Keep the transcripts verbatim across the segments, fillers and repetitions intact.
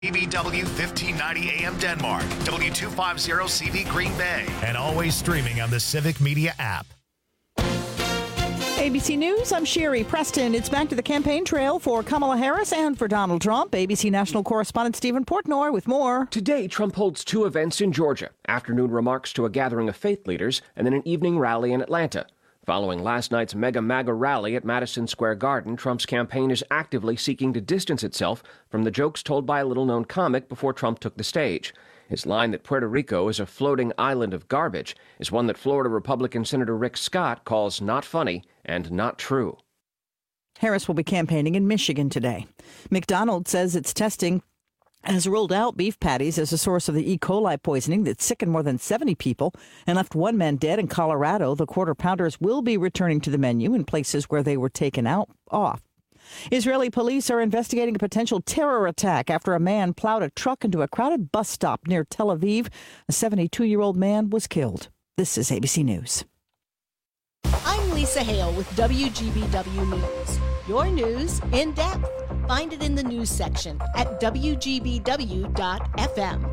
B B W fifteen ninety A M Denmark, W two fifty C V Green Bay, and always streaming on the Civic Media app. A B C News, I'm Sherry Preston. It's back to the campaign trail for Kamala Harris and for Donald Trump. A B C national correspondent Stephen Portnoy with more. Today, Trump holds two events in Georgia, afternoon remarks to a gathering of faith leaders, and then an evening rally in Atlanta. Following last night's mega MAGA rally at Madison Square Garden, Trump's campaign is actively seeking to distance itself from the jokes told by a little-known comic before Trump took the stage. His line that Puerto Rico is a floating island of garbage is one that Florida Republican Senator Rick Scott calls not funny and not true. Harris will be campaigning in Michigan today. McDonald's says its testing has ruled out beef patties as a source of the E. coli poisoning that sickened more than seventy people and left one man dead in Colorado. The quarter pounders will be returning to the menu in places where they were taken out off. Israeli police are investigating a potential terror attack after a man plowed a truck into a crowded bus stop near Tel Aviv. A seventy-two-year-old man was killed. This is A B C News. I'm Lisa Hale with W G B W News. Your news in depth. Find it in the news section at W G B W dot F M.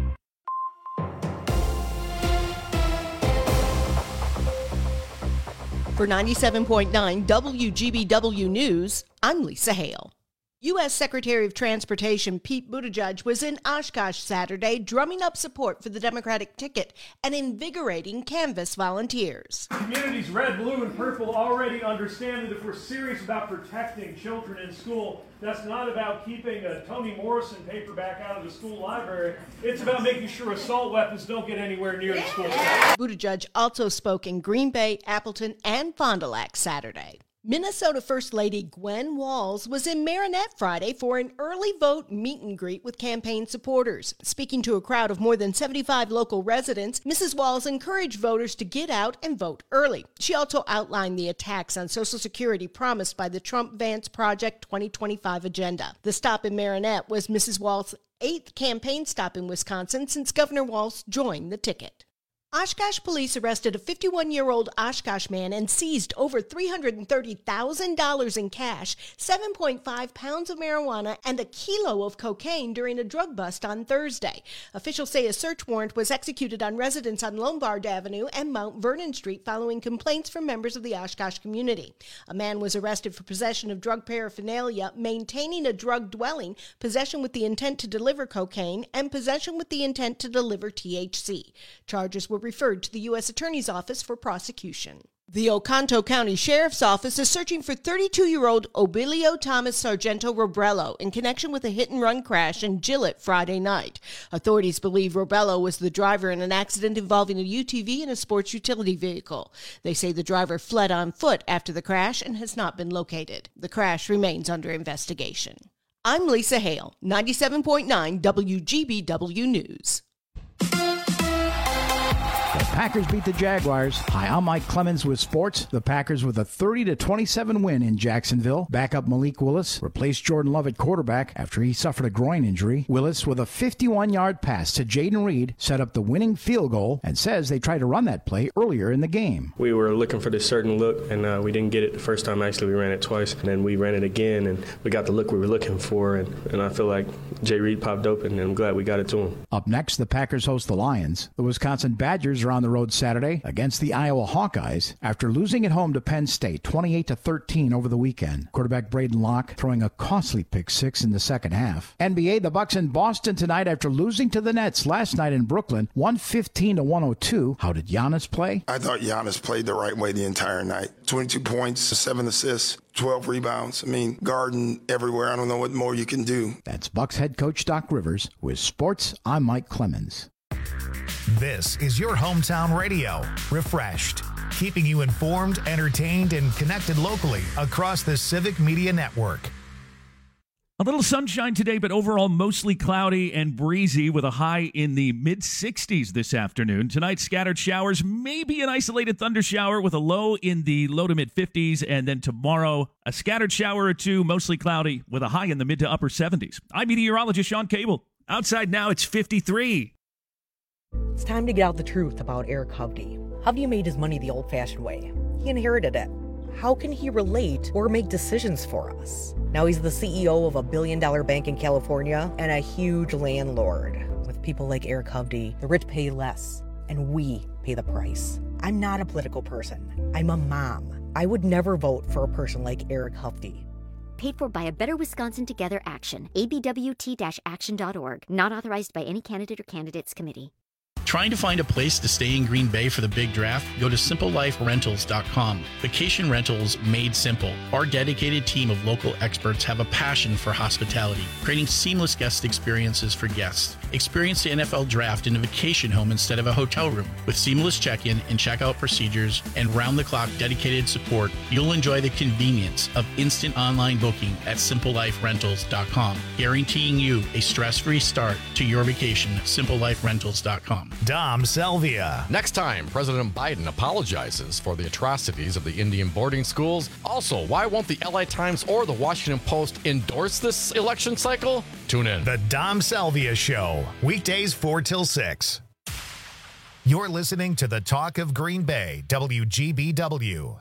For ninety-seven point nine W G B W News, I'm Lisa Hale. U S Secretary of Transportation Pete Buttigieg was in Oshkosh Saturday drumming up support for the Democratic ticket and invigorating Canvass volunteers. Communities red, blue, and purple already understand that if we're serious about protecting children in school, that's not about keeping a Toni Morrison paperback out of the school library. It's about making sure assault weapons don't get anywhere near the school. Buttigieg also spoke in Green Bay, Appleton, and Fond du Lac Saturday. Minnesota First Lady Gwen Walz was in Marinette Friday for an early vote meet and greet with campaign supporters. Speaking to a crowd of more than seventy-five local residents, Missus Walz encouraged voters to get out and vote early. She also outlined the attacks on Social Security promised by the Trump-Vance Project twenty twenty-five agenda. The stop in Marinette was Missus Walz's eighth campaign stop in Wisconsin since Governor Walz joined the ticket. Oshkosh police arrested a fifty-one-year-old Oshkosh man and seized over three hundred thirty thousand dollars in cash, seven point five pounds of marijuana, and a kilo of cocaine during a drug bust on Thursday. Officials say a search warrant was executed on residents on Lombard Avenue and Mount Vernon Street following complaints from members of the Oshkosh community. A man was arrested for possession of drug paraphernalia, maintaining a drug dwelling, possession with the intent to deliver cocaine, and possession with the intent to deliver T H C. Charges were referred to the U S Attorney's Office for prosecution. The Oconto County Sheriff's Office is searching for thirty-two-year-old Obilio Thomas Sargento Robello in connection with a hit-and-run crash in Gillett Friday night. Authorities believe Robello was the driver in an accident involving a U T V and a sports utility vehicle. They say the driver fled on foot after the crash and has not been located. The crash remains under investigation. I'm Lisa Hale, ninety-seven point nine W G B W News. The Packers beat the Jaguars. Hi, I'm Mike Clemens with sports. The Packers with a thirty to twenty-seven win in Jacksonville. Backup Malik Willis replaced Jordan Love at quarterback after he suffered a groin injury. Willis, with a fifty-one-yard pass to Jaden Reed, set up the winning field goal and says they tried to run that play earlier in the game. We were looking for this certain look, and uh, we didn't get it the first time. Actually, we ran it twice, and then we ran it again, and we got the look we were looking for, and, and I feel like Jay Reed popped open, and I'm glad we got it to him. Up next, the Packers host the Lions. The Wisconsin Badgers are on the road Saturday against the Iowa Hawkeyes after losing at home to Penn State twenty-eight to thirteen over the weekend. Quarterback Braden Locke throwing a costly pick six in the second half. N B A, the Bucks in Boston tonight after losing to the Nets last night in Brooklyn, one fifteen to one oh two. How did Giannis play? I thought Giannis played the right way the entire night. twenty-two points, seven assists, twelve rebounds. I mean, guarding everywhere. I don't know what more you can do. That's Bucks head coach Doc Rivers. With sports, I'm Mike Clemens. This is your hometown radio, Refreshed, keeping you informed, entertained, and connected locally across the Civic Media Network. A little sunshine today, but overall mostly cloudy and breezy with a high in the mid sixties this afternoon. Tonight, scattered showers, maybe an isolated thunder shower with a low in the low to mid fifties. And then tomorrow, a scattered shower or two, mostly cloudy with a high in the mid to upper seventies. I'm meteorologist Sean Cable. Outside now, it's fifty-three. It's time to get out the truth about Eric Hovde. Hovde made his money the old-fashioned way. He inherited it. how can he relate or make decisions for us? Now he's the C E O of a billion dollar bank in California and a huge landlord. With people like Eric Hovde, the rich pay less, and we pay the price. I'm not a political person. I'm a mom. I would never vote for a person like Eric Hovde. Paid for by a Better Wisconsin Together Action. A B W T action dot org. Not authorized by any candidate or candidates committee. Trying to find a place to stay in Green Bay for the big draft? Go to simple life rentals dot com. Vacation rentals made simple. Our dedicated team of local experts have a passion for hospitality, creating seamless guest experiences for guests. Experience the N F L draft in a vacation home instead of a hotel room. With seamless check-in and check-out procedures and round-the-clock dedicated support, you'll enjoy the convenience of instant online booking at simple life rentals dot com, guaranteeing you a stress-free start to your vacation. simple life rentals dot com. Dom Selvia. Next time, President Biden apologizes for the atrocities of the Indian boarding schools. Also, why won't the L A Times or the Washington Post endorse this election cycle? Tune in. The Dom Selvia Show, weekdays four till six. You're listening to the Talk of Green Bay, W G B W.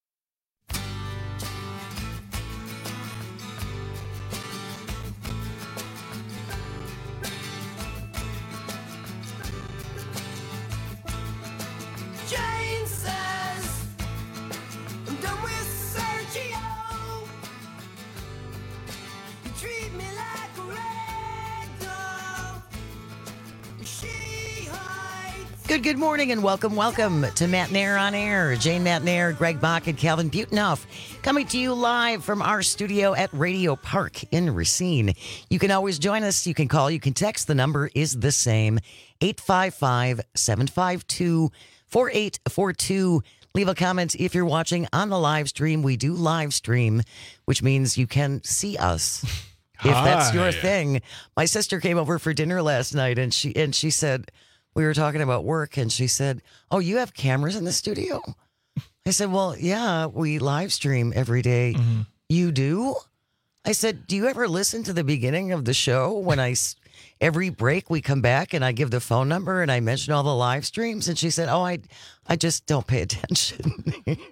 Good, good morning and welcome, welcome to Matt Nair on Air. Jane Matt Nair, Greg Bach, and Calvin Butenhoff coming to you live from our studio at Radio Park in Racine. You can always join us. You can call, you can text. The number is the same, eight five five, seven five two, four eight four two. Leave a comment if you're watching on the live stream. We do live stream, which means you can see us. If that's your thing. My sister came over for dinner last night and she and she said, we were talking about work, and she said, oh, you have cameras in the studio? I said, well, yeah, we live stream every day. Mm-hmm. You do? I said, do you ever listen to the beginning of the show when I, every break we come back and I give the phone number and I mention all the live streams? And she said, oh, I, I just don't pay attention.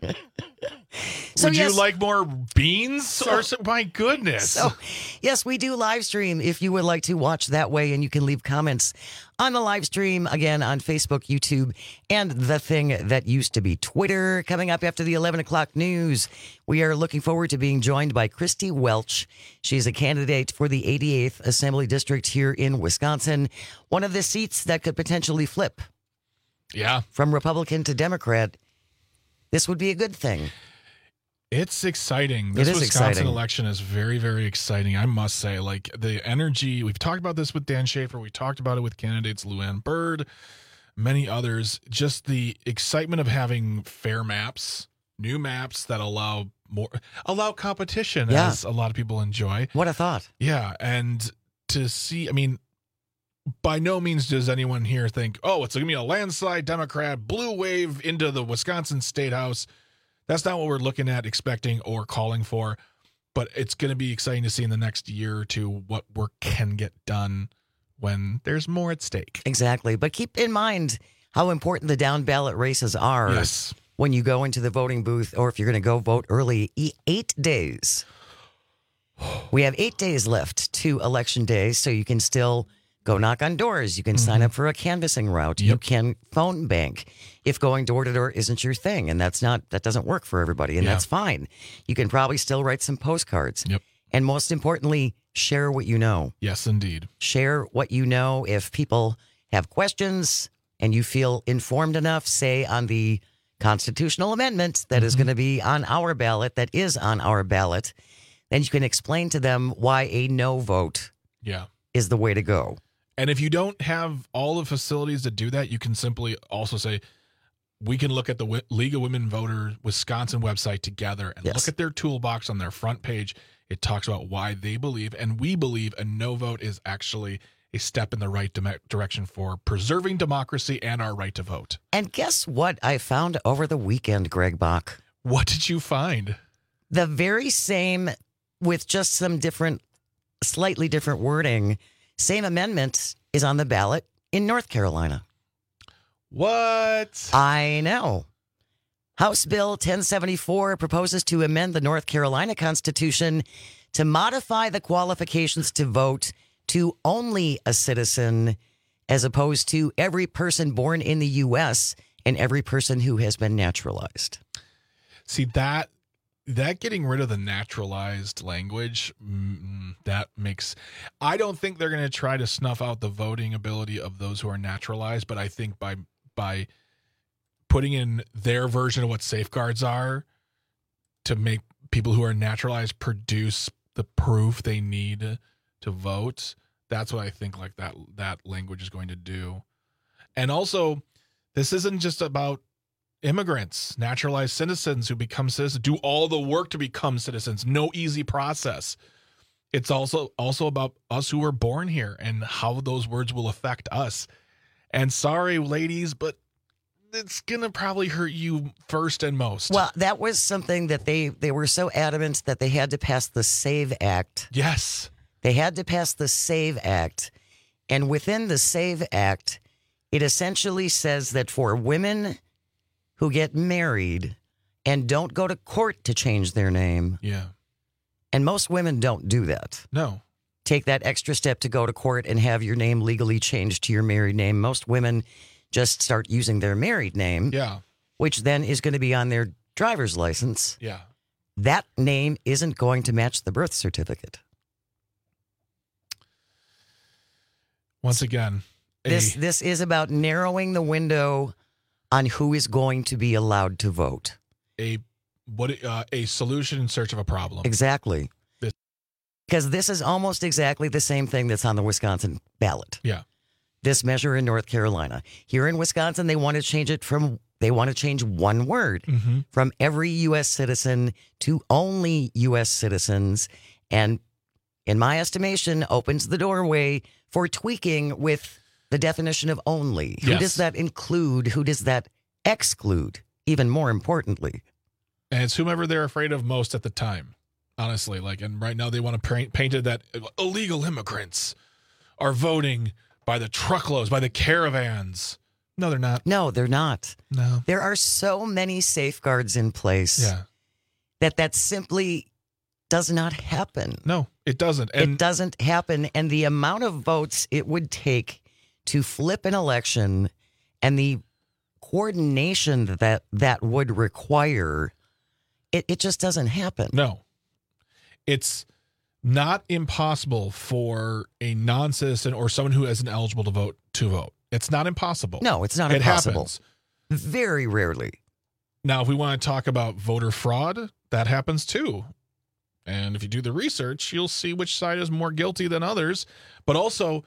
So, Would yes, you like more beans? So, or so, my goodness. So, yes, we do live stream if you would like to watch that way, and you can leave comments on the live stream, again, on Facebook, YouTube, and the thing that used to be Twitter. Coming up after the eleven o'clock news, we are looking forward to being joined by Christy Welch. She's a candidate for the eighty-eighth Assembly District here in Wisconsin, one of the seats that could potentially flip. Yeah. From Republican to Democrat. This would be a good thing. It's exciting. This it is Wisconsin exciting. election is very, very exciting. I must say, like the energy, we've talked about this with Dan Schaefer. We talked about it with candidates Luann Byrd, many others. Just the excitement of having fair maps, new maps that allow more, allow competition, yeah. as a lot of people enjoy. What a thought. Yeah. And to see, I mean, by no means does anyone here think, oh, it's going to be a landslide Democrat, blue wave into the Wisconsin State House. That's not what we're looking at, expecting, or calling for. But it's going to be exciting to see in the next year or two what work can get done when there's more at stake. Exactly. But keep in mind how important the down ballot races are. Yes. When you go into the voting booth, or if you're going to go vote early, eight days. We have eight days left to Election Day, so you can still go knock on doors. You can mm-hmm. sign up for a canvassing route. Yep. You can phone bank if going door to door isn't your thing, and that's not that doesn't work for everybody, and yeah. that's fine. You can probably still write some postcards. Yep. And most importantly, share what you know. Yes, indeed. Share what you know. If people have questions and you feel informed enough, say on the constitutional amendment that mm-hmm. is going to be on our ballot, that is on our ballot, then you can explain to them why a no vote yeah. is the way to go. And if you don't have all the facilities to do that, you can simply also say, we can look at the w- League of Women Voters Wisconsin website together and yes. look at their toolbox on their front page. It talks about why they believe, and we believe, a no vote is actually a step in the right di- direction for preserving democracy and our right to vote. And guess what I found over the weekend, Greg Bach? What did you find? The very same, with just some different, slightly different wording, same amendment is on the ballot in North Carolina. What? I know. House Bill ten seventy-four proposes to amend the North Carolina Constitution to modify the qualifications to vote to only a citizen, as opposed to every person born in the U S and every person who has been naturalized. See, that that getting rid of the naturalized language, mm, that makes... I don't think they're going to try to snuff out the voting ability of those who are naturalized, but I think by by putting in their version of what safeguards are to make people who are naturalized produce the proof they need to vote, that's what I think like that that language is going to do. And also, this isn't just about immigrants, naturalized citizens who become citizens, do all the work to become citizens. No easy process. It's also also about us who were born here and how those words will affect us. And sorry, ladies, but it's going to probably hurt you first and most. Well, that was something that they, they were so adamant that they had to pass the SAVE Act. Yes. They had to pass the SAVE Act. And within the SAVE Act, it essentially says that for women who get married and don't go to court to change their name. Yeah. And most women don't do that. No. Take that extra step to go to court and have your name legally changed to your married name. Most women just start using their married name. Yeah. Which then is going to be on their driver's license. Yeah. That name isn't going to match the birth certificate. Once again, a- this this is about narrowing the window on who is going to be allowed to vote. A what uh, a solution in search of a problem. Exactly. This- Because this is almost exactly the same thing that's on the Wisconsin ballot. Yeah. This measure in North Carolina. Here in Wisconsin, they want to change it from, they want to change one word Mm-hmm. from every U S citizen to only U S citizens. And in my estimation, opens the doorway for tweaking with the definition of only. Who Yes. does that include? Who does that exclude? Even more importantly. And it's whomever they're afraid of most at the time, honestly. Like, and right now they want to paint painted that illegal immigrants are voting by the truckloads, by the caravans. No, they're not. No, they're not. No. There are so many safeguards in place Yeah. that that simply does not happen. No, it doesn't. And it doesn't happen. And the amount of votes it would take to flip an election and the coordination that that would require, it, it just doesn't happen. No. It's not impossible for a non-citizen or someone who isn't eligible to vote to vote. It's not impossible. No, it's not it impossible. Happens. Very rarely. Now, if we want to talk about voter fraud, that happens too. And if you do the research, you'll see which side is more guilty than others. But also,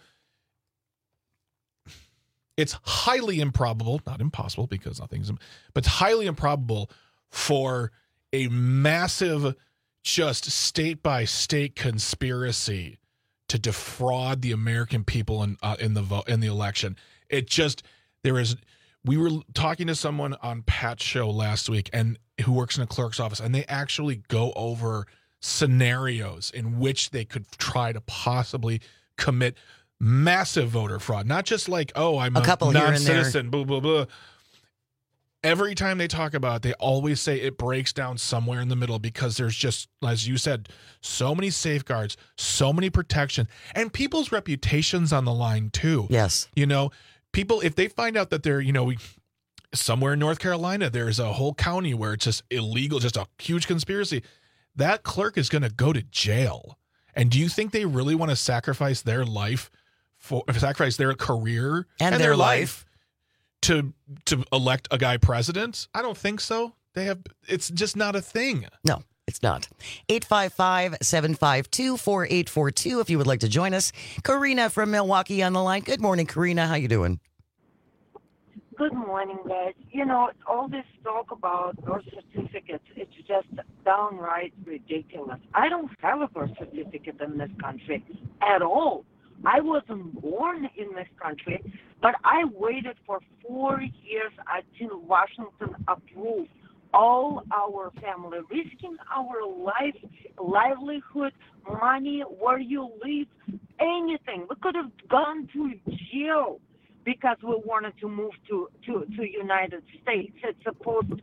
it's highly improbable, not impossible because nothing's, but it's highly improbable for a massive, just state by state conspiracy to defraud the American people in uh, in the vote in the election. It just there is. We were talking to someone on Pat's show last week, and who works in a clerk's office, and they actually go over scenarios in which they could try to possibly commit massive voter fraud. Not just like, oh, I'm a, a, couple non-citizen, blah, blah, blah. Every time they talk about it, they always say it breaks down somewhere in the middle because there's just, as you said, so many safeguards, so many protections, and people's reputations on the line too. Yes. You know, people, if they find out that they're, you know, we, somewhere in North Carolina, there's a whole county where it's just illegal, just a huge conspiracy, that clerk is going to go to jail. And do you think they really want to sacrifice their life for sacrifice their career and, and their, their life, life to to elect a guy president? I don't think so. They have it's just not a thing. No, it's not. eight five five, seven five two, four eight four two if you would like to join us. Karina from Milwaukee on the line. Good morning, Karina. How you doing? Good morning, guys. You know, all this talk about birth certificates, it's just downright ridiculous. I don't have a birth certificate in this country at all. I wasn't born in this country, but I waited for four years until Washington approved all our family, risking our life, livelihood, money, where you live, anything. We could have gone to jail because we wanted to move to, to, to United States. It's supposed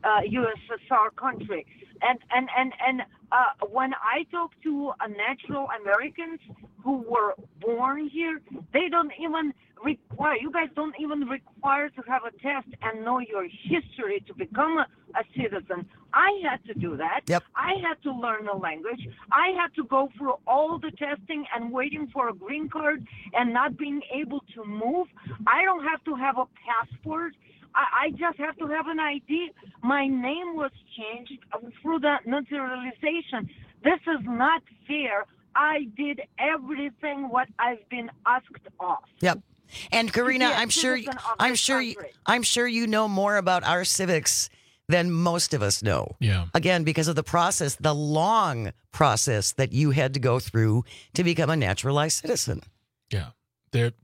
uh, U S S R country. And and and and uh, when I talk to uh, natural Americans who were born here, they don't even require. You guys don't even require to have a test and know your history to become a, a citizen. I had to do that. Yep. I had to learn the language. I had to go through all the testing and waiting for a green card and not being able to move. I don't have to have a passport. I, I just have to have an I D. My name was changed through the naturalization. This is not fair. I did everything what I've been asked of. Yep. And Karina, To be a I'm sure, citizen of I'm this sure, you, country. I'm sure you know more about our civics than most of us know. Yeah. Again, because of the process, the long process that you had to go through to become a naturalized citizen. Yeah. There.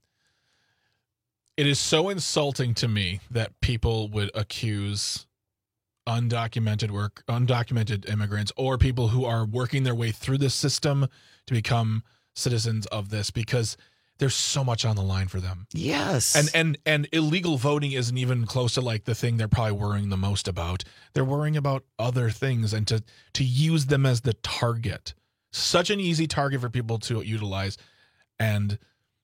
It is so insulting to me that people would accuse undocumented work, undocumented immigrants, or people who are working their way through the system to become citizens of this, because there's so much on the line for them. Yes. And and and illegal voting isn't even close to like the thing they're probably worrying the most about. They're worrying about other things, and to to use them as the target. Such an easy target for people to utilize. And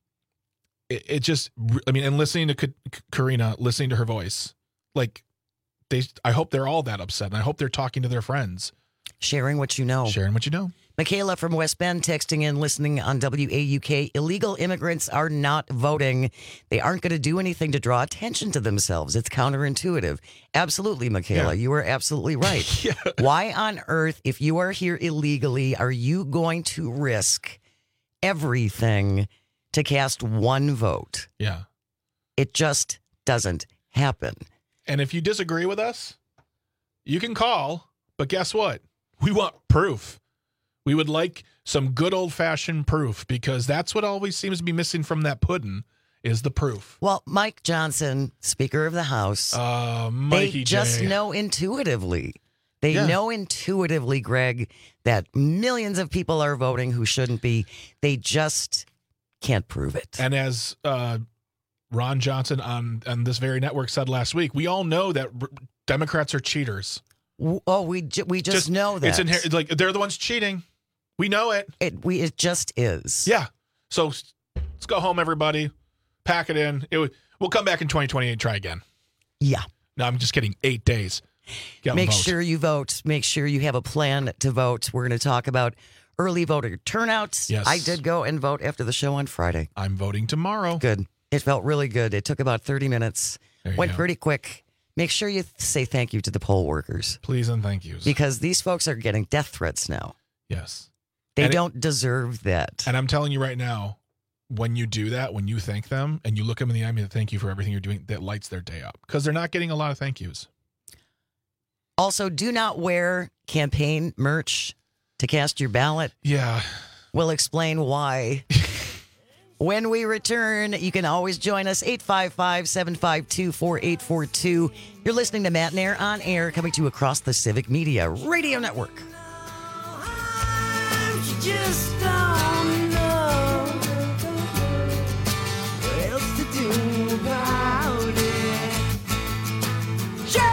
it, it just, I mean, and listening to K- Karina, listening to her voice, like they, I hope they're all that upset, and I hope they're talking to their friends. Sharing what you know. Sharing what you know. Michaela from West Bend texting in, listening on W A U K. Illegal immigrants are not voting. They aren't going to do anything to draw attention to themselves. It's counterintuitive. Absolutely, Michaela. Yeah. You are absolutely right. Yeah. Why on earth, if you are here illegally, are you going to risk everything to cast one vote? Yeah. It just doesn't happen. And if you disagree with us, you can call, but guess what? We want proof. We would like some good old-fashioned proof, because that's what always seems to be missing from that pudding is the proof. Well, Mike Johnson, Speaker of the House, uh, Mikey they just J. know intuitively. They Yeah. know intuitively, Greg, that millions of people are voting who shouldn't be. They just can't prove it. And as uh, Ron Johnson on, on this very network said last week, we all know that r- Democrats are cheaters. Oh, we ju- we just, know that. It's inher- like they're the ones cheating. We know it. It we it just is. Yeah. So let's go home, everybody. Pack it in. It would, we'll come back in twenty twenty-eight and try again. Yeah. No, I'm just kidding. Eight days. Get Make vote. sure you vote. Make sure you have a plan to vote. We're going to talk about early voter turnout. Yes. I did go and vote after the show on Friday. I'm voting tomorrow. Good. It felt really good. It took about thirty minutes. There you Went go. pretty quick. Make sure you say thank you to the poll workers. Please and thank yous. Because these folks are getting death threats now. Yes. They And it- don't deserve that. And I'm telling you right now, when you do that, when you thank them and you look them in the eye and thank you for everything you're doing, that lights their day up, because they're not getting a lot of thank yous. Also, do not wear campaign merch to cast your ballot. Yeah. We'll explain why. When we return, you can always join us, eight five five, seven five two, four eight four two. You're listening to Matt Nair on Air, coming to you across the Civic Media Radio Network. Just don't know what else to do about it. Jason.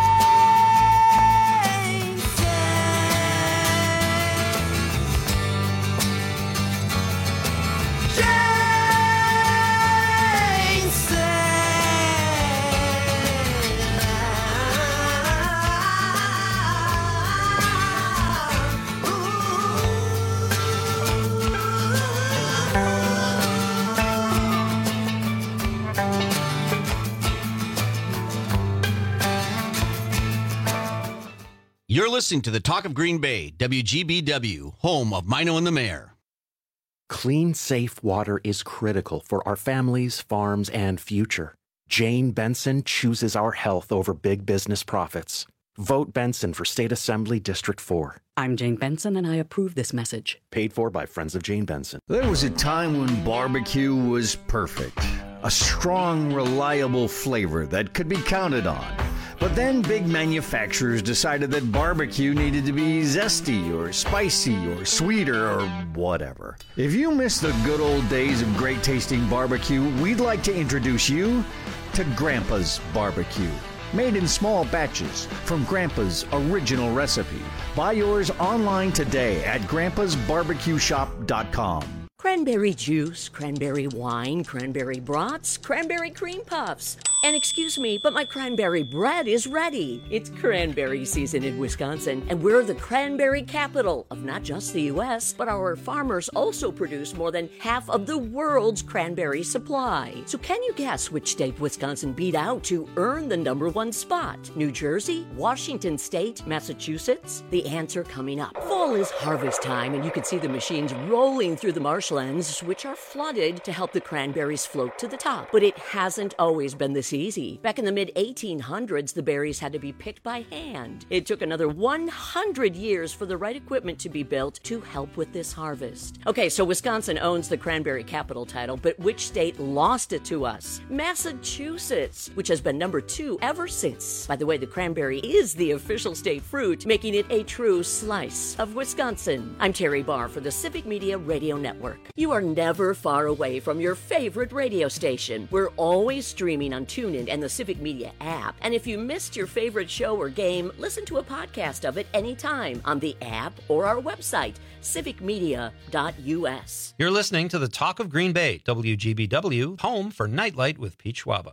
You're listening to the Talk of Green Bay, W G B W, home of Mino and the Mayor. Clean, safe water is critical for our families, farms, and future. Jane Benson chooses our health over big business profits. Vote Benson for State Assembly District four. I'm Jane Benson, and I approve this message. Paid for by Friends of Jane Benson. There was a time when barbecue was perfect. A strong, reliable flavor that could be counted on. But then big manufacturers decided that barbecue needed to be zesty or spicy or sweeter or whatever. If you miss the good old days of great tasting barbecue, we'd like to introduce you to Grandpa's Barbecue. made in small batches from Grandpa's original recipe. Buy yours online today at grandpas barbecue shop dot com. Cranberry juice, cranberry wine, cranberry brats, cranberry cream puffs. And excuse me, but my cranberry bread is ready. It's cranberry season in Wisconsin, and we're the cranberry capital of not just the U S, but our farmers also produce more than half of the world's cranberry supply. So can you guess which state Wisconsin beat out to earn the number one spot? New Jersey? Washington State? Massachusetts? The answer coming up. Fall is harvest time, and you can see the machines rolling through the marshlands, which are flooded to help the cranberries float to the top. But it hasn't always been this easy. Back in the mid eighteen hundreds, the berries had to be picked by hand. It took another one hundred years for the right equipment to be built to help with this harvest. Okay, so Wisconsin owns the cranberry capital title, but which state lost it to us? Massachusetts, which has been number two ever since. By the way, the cranberry is the official state fruit, making it a true slice of Wisconsin. I'm Terry Barr for the Civic Media Radio Network. You are never far away from your favorite radio station. We're always streaming on TuneIn and the Civic Media app. And if you missed your favorite show or game, listen to a podcast of it anytime on the app or our website, civic media dot u s. You're listening to the Talk of Green Bay, W G B W, home for Nightlight with Pete Schwaba.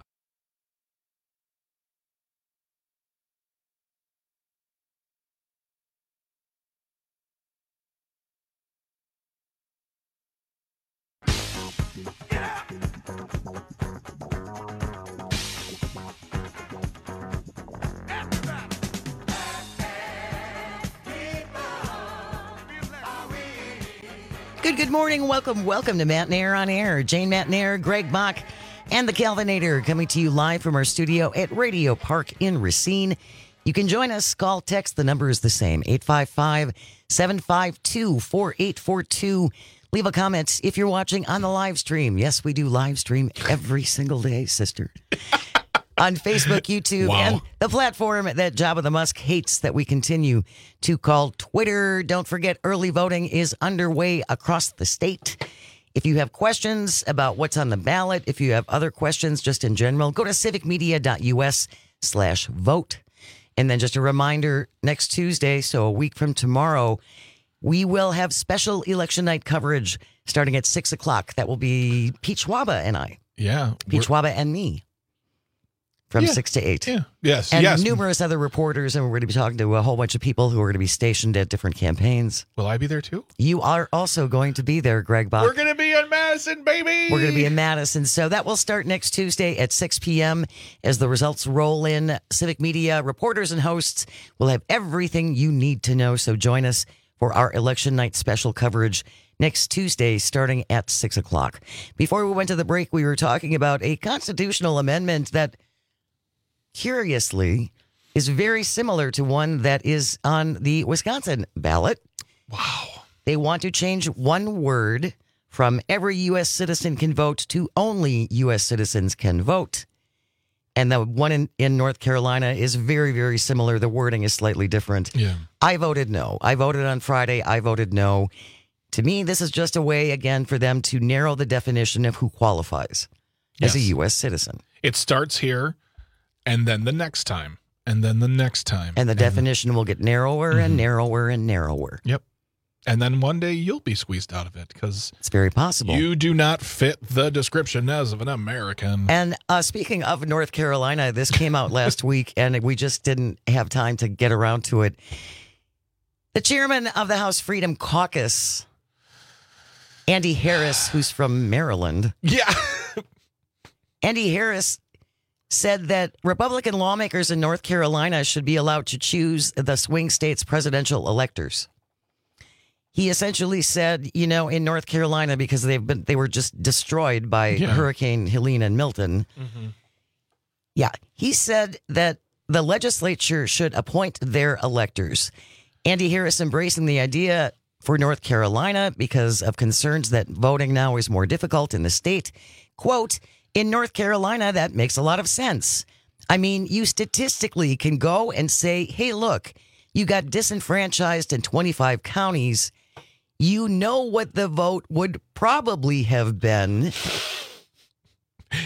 Good, good morning. Welcome, welcome to Matt Nair on Air. Jane Matt Nair, Greg Bach, and the Calvinator coming to you live from our studio at Radio Park in Racine. You can join us. Call, text. The number is the same, eight five five, seven five two, four eight four two. Leave a comment if you're watching on the live stream. Yes, we do live stream every single day, sister. On Facebook, YouTube, Wow. and the platform that Jabba the Musk hates that we continue to call Twitter. Don't forget, early voting is underway across the state. If you have questions about what's on the ballot, if you have other questions just in general, go to civic media dot u s slash vote. And then just a reminder, next Tuesday, so a week from tomorrow, we will have special election night coverage starting at six o'clock. That will be Pete Schwaba and I. Yeah. Pete Schwaba and me. From Yeah. six to eight. Yeah. Yes. And yes. numerous other reporters, and we're going to be talking to a whole bunch of people who are going to be stationed at different campaigns. Will I be there too? You are also going to be there, Greg Bach. We're going to be in Madison, baby. We're going to be in Madison. So that will start next Tuesday at six p.m. as the results roll in. Civic Media reporters and hosts will have everything you need to know. So join us for our election night special coverage next Tuesday starting at six o'clock. Before we went to the break, we were talking about a constitutional amendment that, curiously, is very similar to one that is on the Wisconsin ballot. Wow. They want to change one word from every U S citizen can vote to only U S citizens can vote. And the one in, in North Carolina is very, very similar. The wording is slightly different. Yeah. I voted no. I voted on Friday. I voted no. To me, this is just a way, again, for them to narrow the definition of who qualifies as Yes. a U S citizen. It starts here, and then the next time, and then the next time. And the definition will get narrower and narrower and narrower. Yep. And then one day you'll be squeezed out of it because it's very possible. You do not fit the description as of an American. And uh, speaking of North Carolina, this came out last week, and we just didn't have time to get around to it. The chairman of the House Freedom Caucus, Andy Harris, who's from Maryland. Yeah. Andy Harris said that Republican lawmakers in North Carolina should be allowed to choose the swing state's presidential electors. He essentially said, you know, in North Carolina, because they've been they were just destroyed by Yeah. Hurricane Helene and Milton. Mm-hmm. Yeah, he said that the legislature should appoint their electors. Andy Harris embracing the idea for North Carolina because of concerns that voting now is more difficult in the state. Quote, in North Carolina, that makes a lot of sense. I mean, you statistically can go and say, hey, look, you got disenfranchised in twenty-five counties. You know what the vote would probably have been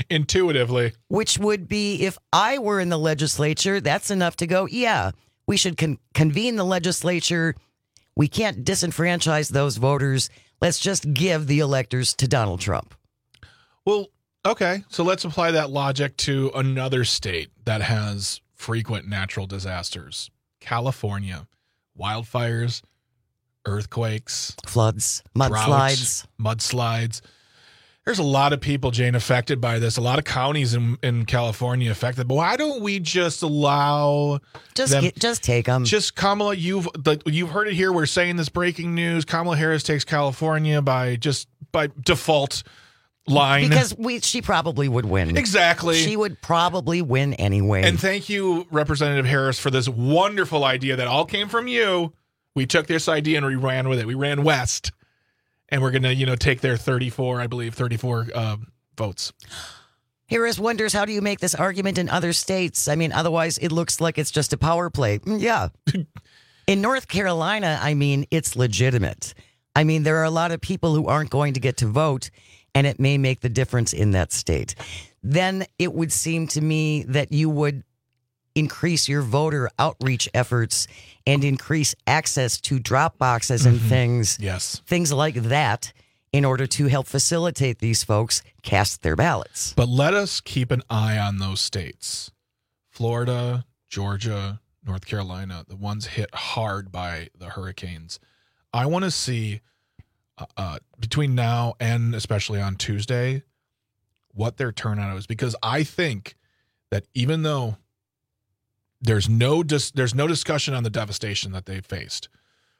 Intuitively. Which would be, if I were in the legislature, that's enough to go, yeah, we should con- convene the legislature. We can't disenfranchise those voters. Let's just give the electors to Donald Trump. Well, okay. So let's apply that logic to another state that has frequent natural disasters. California. Wildfires, earthquakes, floods, mudslides, droughts, mudslides. There's a lot of people, Jane, affected by this. A lot of counties in, in California affected. But why don't we just allow just them? Get, just take them. Just Kamala. You've the, you've heard it here. We're saying this breaking news. Kamala Harris takes California by just by default line because we she probably would win. Exactly. She would probably win anyway. And thank you, Representative Harris, for this wonderful idea that all came from you. We took this idea and we ran with it. We ran west. And we're going to, you know, take their thirty-four, I believe, thirty-four uh, votes. Harris wonders, how do you make this argument in other states? I mean, otherwise it looks like it's just a power play. Yeah. In North Carolina, I mean, it's legitimate. I mean, there are a lot of people who aren't going to get to vote, and it may make the difference in that state. Then it would seem to me that you would increase your voter outreach efforts and increase access to drop boxes and mm-hmm. things, yes, things like that, in order to help facilitate these folks cast their ballots. But let us keep an eye on those states. Florida, Georgia, North Carolina, the ones hit hard by the hurricanes. I want to see uh, uh, between now and especially on Tuesday what their turnout is, because I think that even though There's no dis- there's no discussion on the devastation that they faced.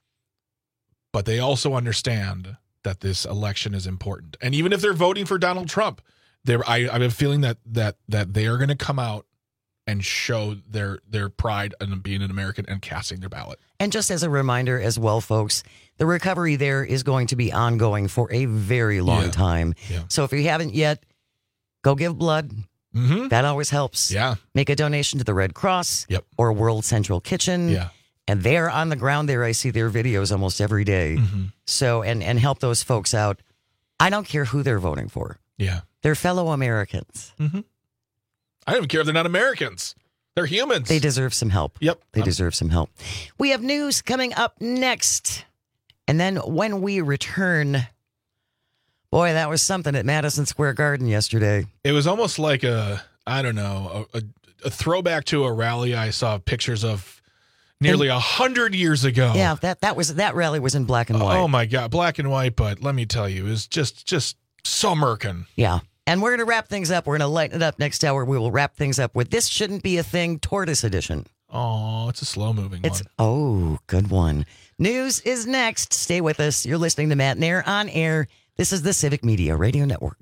But they also understand that this election is important. And even if they're voting for Donald Trump, they're, I, I have a feeling that that that they are going to come out and show their their pride in being an American and casting their ballot. And just as a reminder as well, folks, the recovery there is going to be ongoing for a very long Yeah. time. Yeah. So if you haven't yet, go give blood. Mm-hmm. That always helps. Yeah. Make a donation to the Red Cross yep. or World Central Kitchen. Yeah. And they're on the ground there. I see their videos almost every day. Mm-hmm. So, and, and help those folks out. I don't care who they're voting for. Yeah. They're fellow Americans. Mm-hmm. I don't even care if they're not Americans. They're humans. They deserve some help. Yep. They I'm- deserve some help. We have news coming up next. And then when we return, boy, that was something at Madison Square Garden yesterday. It was almost like a, I don't know, a, a, a throwback to a rally I saw pictures of nearly a hundred years ago. Yeah, that that was that rally was in black and white. Oh my God, black and white. But let me tell you, it was just just so Merkin. Yeah. And we're going to wrap things up. We're going to lighten it up next hour. We will wrap things up with This Shouldn't Be a Thing, Tortoise Edition. Oh, it's a slow moving It's one. oh, good one. News is next. Stay with us. You're listening to Matt Nair on air. This is the Civic Media Radio Network.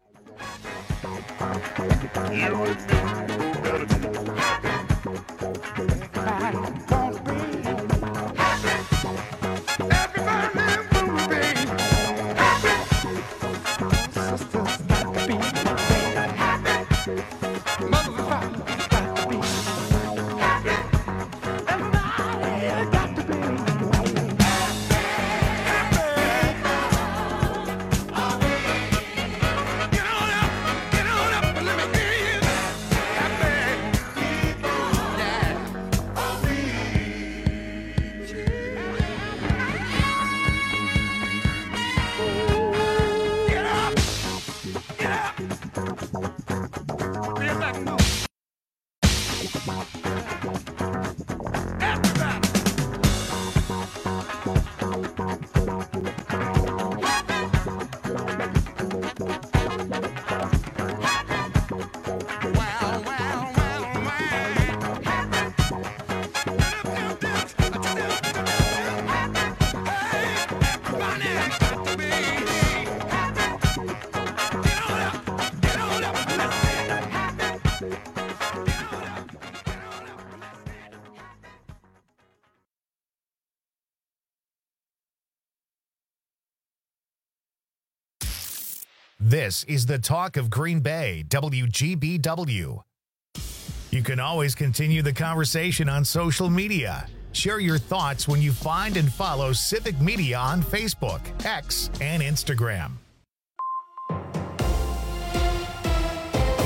This is the talk of Green Bay, W G B W. You can always continue the conversation on social media. Share your thoughts when you find and follow Civic Media on Facebook, X, and Instagram.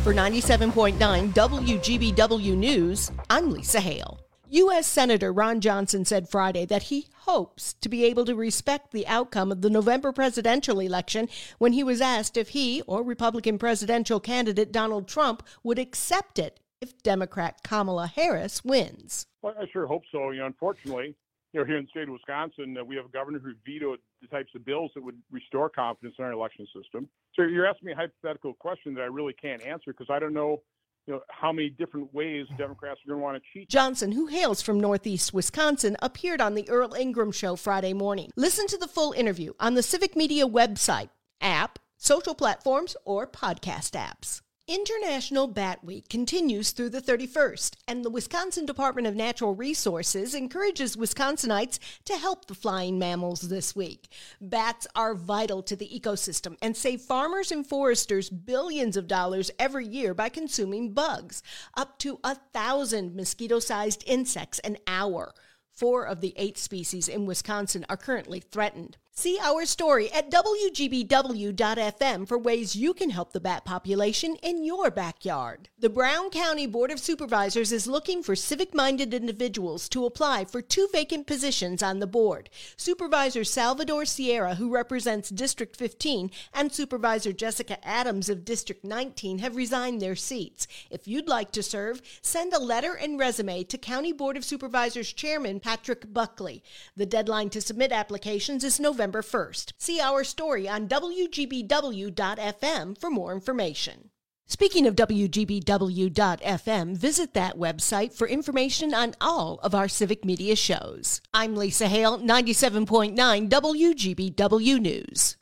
For ninety-seven point nine W G B W News, I'm Lisa Hale. U S Senator Ron Johnson said Friday that he hopes to be able to respect the outcome of the November presidential election when he was asked if he or Republican presidential candidate Donald Trump would accept it if Democrat Kamala Harris wins. Well, I sure hope so. You know, unfortunately, you know, here in the state of Wisconsin, uh, we have a governor who vetoed the types of bills that would restore confidence in our election system. So you're asking me a hypothetical question that I really can't answer because I don't know You know, how many different ways Democrats are going to want to cheat. Johnson, who hails from Northeast Wisconsin, appeared on the Earl Ingram Show Friday morning. Listen to the full interview on the Civic Media website, app, social platforms, or podcast apps. International Bat Week continues through the thirty-first, and the Wisconsin Department of Natural Resources encourages Wisconsinites to help the flying mammals this week. Bats are vital to the ecosystem and save farmers and foresters billions of dollars every year by consuming bugs, up to a thousand mosquito-sized insects an hour. Four of the eight species in Wisconsin are currently threatened. See our story at W G B W dot F M for ways you can help the bat population in your backyard. The Brown County Board of Supervisors is looking for civic-minded individuals to apply for two vacant positions on the board. Supervisor Salvador Sierra, who represents District fifteen, and Supervisor Jessica Adams of District nineteen have resigned their seats. If you'd like to serve, send a letter and resume to County Board of Supervisors Chairman Patrick Buckley. The deadline to submit applications is November first. See our story on W G B W dot F M for more information. Speaking of W G B W dot F M, visit that website for information on all of our civic media shows. I'm Lisa Hale, ninety-seven point nine W G B W News.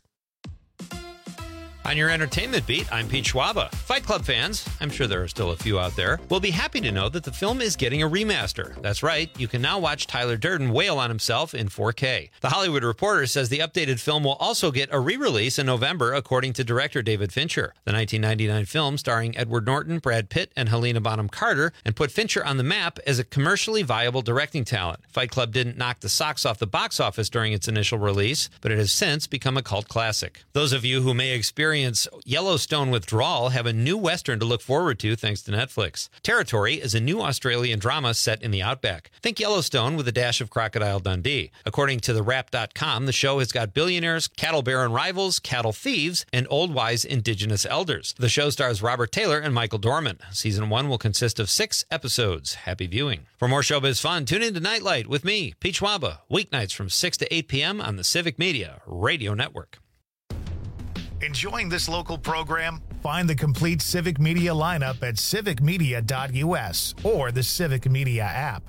On your entertainment beat, I'm Pete Schwaba. Fight Club fans, I'm sure there are still a few out there, will be happy to know that the film is getting a remaster. That's right, you can now watch Tyler Durden wail on himself in four K. The Hollywood Reporter says the updated film will also get a re-release in November, according to director David Fincher. The nineteen ninety-nine film, starring Edward Norton, Brad Pitt, and Helena Bonham Carter, and put Fincher on the map as a commercially viable directing talent. Fight Club didn't knock the socks off the box office during its initial release, but it has since become a cult classic. Those of you who may experience Yellowstone withdrawal have a new Western to look forward to thanks to Netflix. Territory is a new Australian drama set in the outback. Think Yellowstone with a dash of Crocodile Dundee. According to the wrap dot com, the show has got billionaires, cattle baron rivals, cattle thieves, and old wise indigenous elders. The show stars Robert Taylor and Michael Dorman. Season one will consist of six episodes. Happy viewing. For more showbiz fun, tune in to Nightlight with me, Pete Schwaba, weeknights from six to eight p.m. on the Civic Media Radio Network. Enjoying this local program? Find the complete Civic Media lineup at civic media dot U S or the Civic Media app.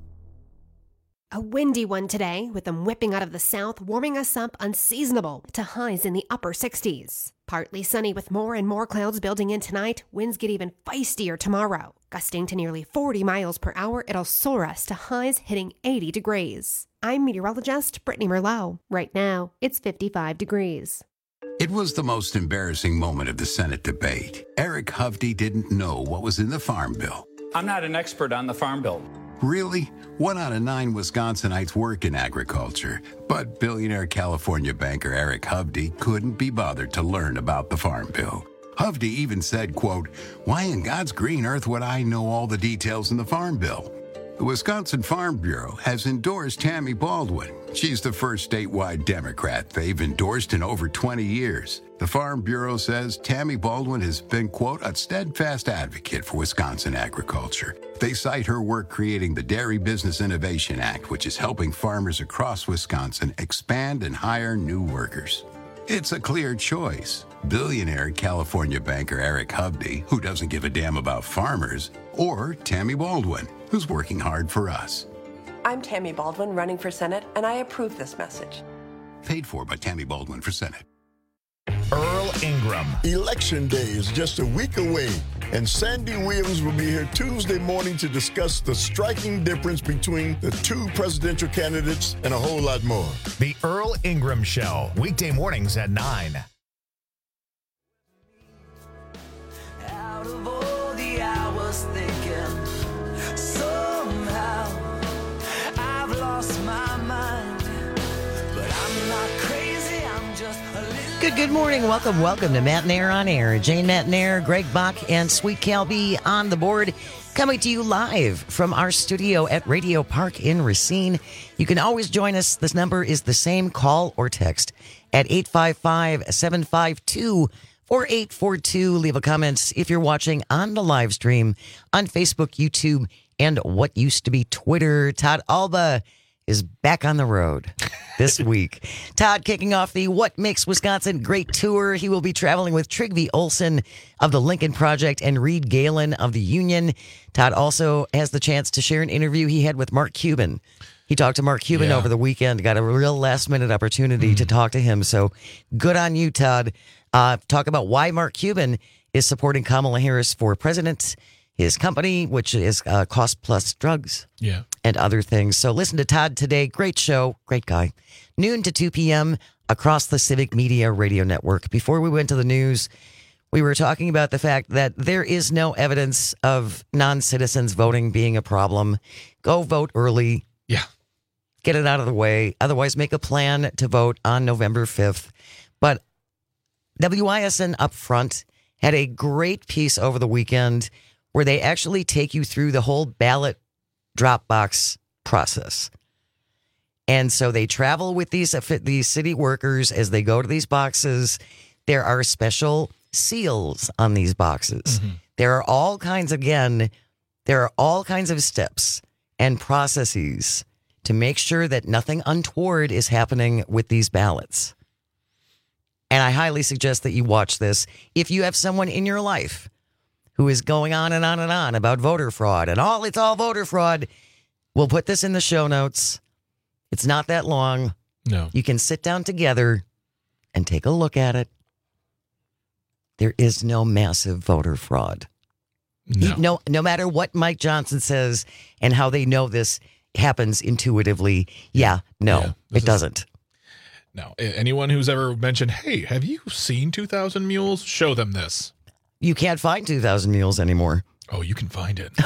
A windy one today, with them whipping out of the south, warming us up unseasonable to highs in the upper sixties. Partly sunny with more and more clouds building in tonight. Winds get even feistier tomorrow. Gusting to nearly forty miles per hour, it'll soar us to highs hitting eighty degrees. I'm meteorologist Brittany Merlot. Right now, it's fifty-five degrees. It was the most embarrassing moment of the Senate debate. Eric Hovde didn't know what was in the Farm Bill. I'm not an expert on the Farm Bill. Really? One out of nine Wisconsinites work in agriculture, but billionaire California banker Eric Hovde couldn't be bothered to learn about the Farm Bill. Hovde even said, quote, "Why in God's green earth would I know all the details in the Farm Bill?" The Wisconsin Farm Bureau has endorsed Tammy Baldwin. She's the first statewide Democrat they've endorsed in over twenty years. The Farm Bureau says Tammy Baldwin has been, quote, "a steadfast advocate for Wisconsin agriculture." They cite her work creating the Dairy Business Innovation Act, which is helping farmers across Wisconsin expand and hire new workers. It's a clear choice. Billionaire California banker Eric Hovde, who doesn't give a damn about farmers, or Tammy Baldwin, who's working hard for us. I'm Tammy Baldwin, running for Senate, and I approve this message. Paid for by Tammy Baldwin for Senate. Earl Ingram. Election day is just a week away, and Sandy Williams will be here Tuesday morning to discuss the striking difference between the two presidential candidates and a whole lot more. The Earl Ingram Show, weekday mornings at nine. Out of all the hours thinking, somehow I've lost my mind, but I'm not crazy, I'm just a little... Good, good morning. Welcome, welcome to Matt Nair on Air. Jane Matt Nair, Greg Bach, and Sweet Calby on the board. Coming to you live from our studio at Radio Park in Racine. You can always join us. This number is the same. Call or text at eight five five, seven five two, four eight four two. Leave a comment if you're watching on the live stream on Facebook, YouTube, and what used to be Twitter. Todd Alba is back on the road this week. Todd kicking off the What Makes Wisconsin Great tour. He will be traveling with Trygve Olsen of the Lincoln Project and Reed Galen of the Union. Todd also has the chance to share an interview he had with Mark Cuban. He talked to Mark Cuban Yeah. over the weekend, got a real last-minute opportunity mm. to talk to him. So good on you, Todd. Uh, talk about why Mark Cuban is supporting Kamala Harris for president, his company, which is uh, Cost Plus Drugs. Yeah. And other things. So listen to Todd today. Great show. Great guy. Noon to two p.m. across the Civic Media Radio Network. Before we went to the news, we were talking about the fact that there is no evidence of non-citizens voting being a problem. Go vote early. Yeah. Get it out of the way. Otherwise, make a plan to vote on November fifth. But W I S N up front had a great piece over the weekend where they actually take you through the whole ballot drop box process. And so they travel with these these city workers as they go to these boxes. There are special seals on these boxes. Mm-hmm. There are all kinds, again, there are all kinds of steps and processes to make sure that nothing untoward is happening with these ballots. And I highly suggest that you watch this. If you have someone in your life who is going on and on and on about voter fraud and all, it's all voter fraud. We'll put this in the show notes. It's not that long. No. You can sit down together and take a look at it. There is no massive voter fraud. No. You- no, no matter what Mike Johnson says and how they know this happens intuitively. Yeah, no, Yeah, it is- doesn't. No. A- Anyone who's ever mentioned, hey, have you seen two thousand Mules? Show them this. You can't find two thousand Mules anymore. Oh, you can find it.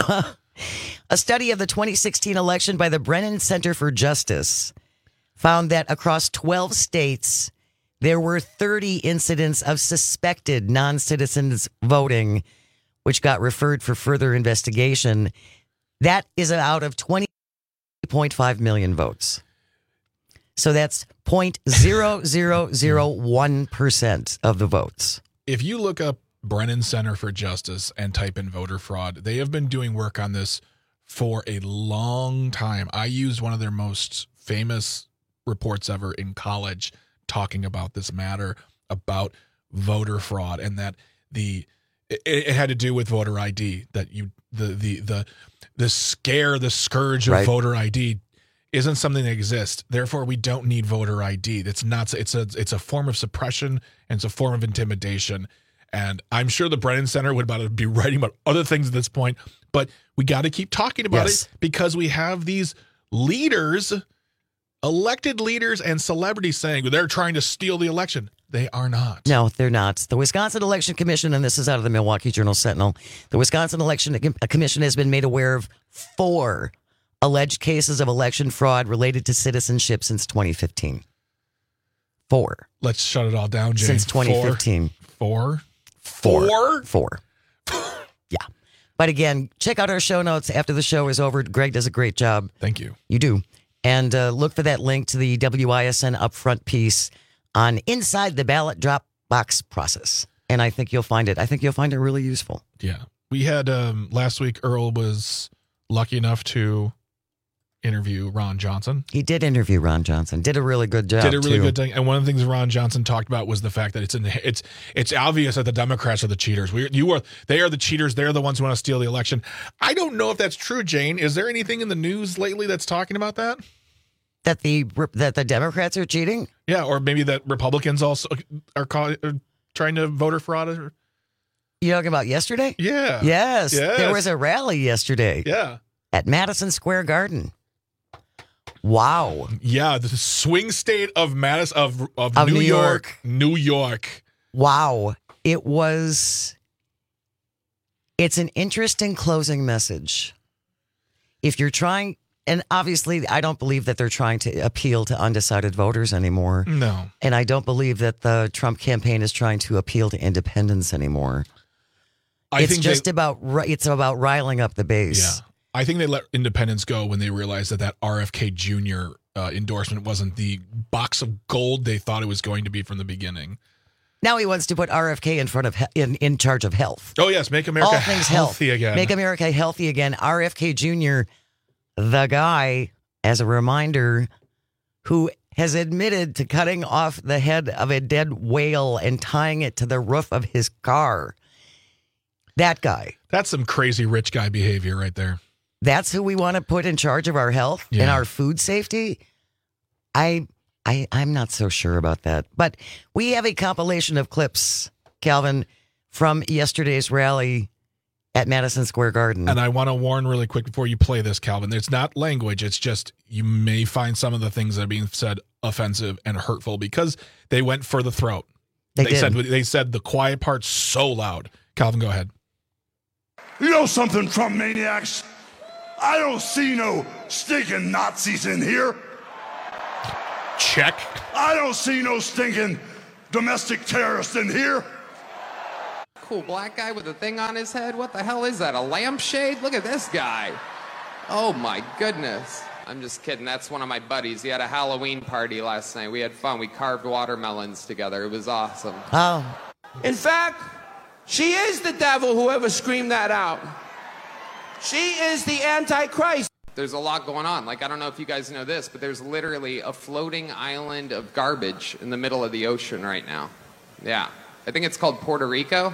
A study of the twenty sixteen election by the Brennan Center for Justice found that across twelve states, there were thirty incidents of suspected non-citizens voting, which got referred for further investigation. That is out of twenty point five million votes. So that's zero point zero zero zero one percent of the votes. If you look up Brennan Center for Justice and type in voter fraud, they have been doing work on this for a long time. I used one of their most famous reports ever in college talking about this matter, about voter fraud, and that the it, it had to do with voter I D, that you the the the the scare, the scourge of Right. voter I D isn't something that exists. Therefore, we don't need voter I D. It's not. It's a it's a form of suppression and it's a form of intimidation. And I'm sure the Brennan Center would about to be writing about other things at this point, but we got to keep talking about Yes. it because we have these leaders, elected leaders and celebrities saying they're trying to steal the election. They are not. No, they're not. The Wisconsin Election Commission, and this is out of the Milwaukee Journal Sentinel, the Wisconsin Election Commission has been made aware of four alleged cases of election fraud related to citizenship since twenty fifteen. Four. Let's shut it all down, Jane. Since twenty fifteen. Four? Four. Four? Four. Yeah. But again, check out our show notes after the show is over. Greg does a great job. Thank you. You do. And uh, look for that link to the W I S N upfront piece on inside the ballot drop box process. And I think you'll find it. I think you'll find it really useful. Yeah. We had um, last week, Earl was lucky enough to interview Ron Johnson. He did interview Ron Johnson. Did a really good job. Did a really too. good thing. And one of the things Ron Johnson talked about was the fact that it's in the, it's it's obvious that the Democrats are the cheaters. We you are they are the cheaters. They're the ones who want to steal the election. I don't know if that's true, Jane. Is there anything in the news lately that's talking about that? That the that the Democrats are cheating? Yeah, or maybe that Republicans also are, caught, are trying to voter fraud. Or, You talking about yesterday? yeah. Yes. Yes. There was a rally yesterday. Yeah. At Madison Square Garden. Wow. Yeah, the swing state of Madison of of, Of New, New York, New York. Wow. It was it's an interesting closing message. If you're trying and obviously, I don't believe that they're trying to appeal to undecided voters anymore. No. And I don't believe that the Trump campaign is trying to appeal to independents anymore. I it's think just they, about it's about riling up the base. Yeah. I think they let independents go when they realized that that R F K Junior uh, endorsement wasn't the box of gold they thought it was going to be from the beginning. Now he wants to put R F K in front of he- in in charge of health. Oh yes, make America All things healthy health. again. Make America healthy again. R F K Junior, the guy, as a reminder, who has admitted to cutting off the head of a dead whale and tying it to the roof of his car. That guy. That's some crazy rich guy behavior right there. That's who we want to put in charge of our health Yeah. and our food safety. I, I, I'm not so sure about that. But we have a compilation of clips, Calvin, from yesterday's rally at Madison Square Garden. And I want to warn really quick before you play this, Calvin. It's not language. It's just you may find some of the things that are being said offensive and hurtful because they went for the throat. They they did. said they said the quiet part so loud. Calvin, go ahead. You know something, Trump maniacs? I don't see no stinking Nazis in here. Check. I don't see no stinking domestic terrorists in here. Cool black guy with a thing on his head. What the hell is that? A lampshade? Look at this guy. Oh my goodness. I'm just kidding. That's one of my buddies. He had a Halloween party last night. We had fun. We carved watermelons together. It was awesome. Oh. In fact, she is the devil, whoever screamed that out. She is the Antichrist. There's a lot going on. Like, I don't know if you guys know this, but there's literally a floating island of garbage in the middle of the ocean right now. Yeah. I think it's called Puerto Rico.